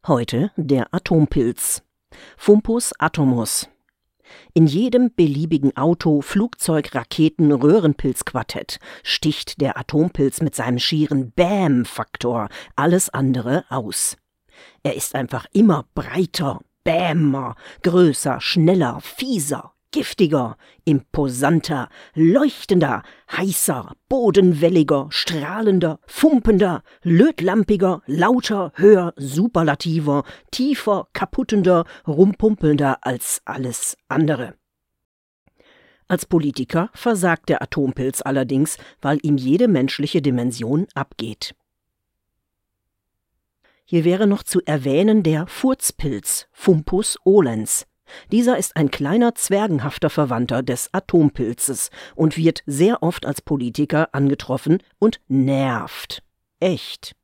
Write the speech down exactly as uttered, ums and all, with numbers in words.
Heute der Atompilz. Fumpus atomus. In jedem beliebigen Auto, Flugzeug, Raketen, Röhrenpilzquartett sticht der Atompilz mit seinem schieren Bäm-Faktor alles andere aus. Er ist einfach immer breiter, bämer, größer, schneller, fieser, giftiger, imposanter, leuchtender, heißer, bodenwelliger, strahlender, fumpender, lötlampiger, lauter, höher, superlativer, tiefer, kaputtender, rumpumpelnder als alles andere. Als Politiker versagt der Atompilz allerdings, weil ihm jede menschliche Dimension abgeht. Hier wäre noch zu erwähnen der Furzpilz, Fumpus olens. Dieser ist ein kleiner, zwergenhafter Verwandter des Atompilzes und wird sehr oft als Politiker angetroffen und nervt. Echt.